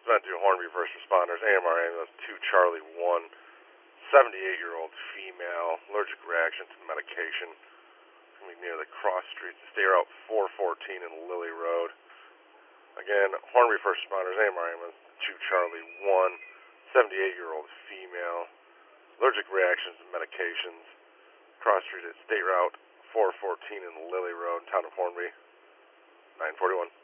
Spent to Hornby First Responders, AMR ambulance 2 Charlie 1, 78-year-old female, allergic reaction to the medication. It's going to be near the cross streets. Stay route 414 in Lily Road. Again, Hornby First Responders, AMR ambulance 2 Charlie 1, 78-year-old female, allergic reactions to medications. Cross street at State Route 414 in Lily Road, town of Hornby, 941.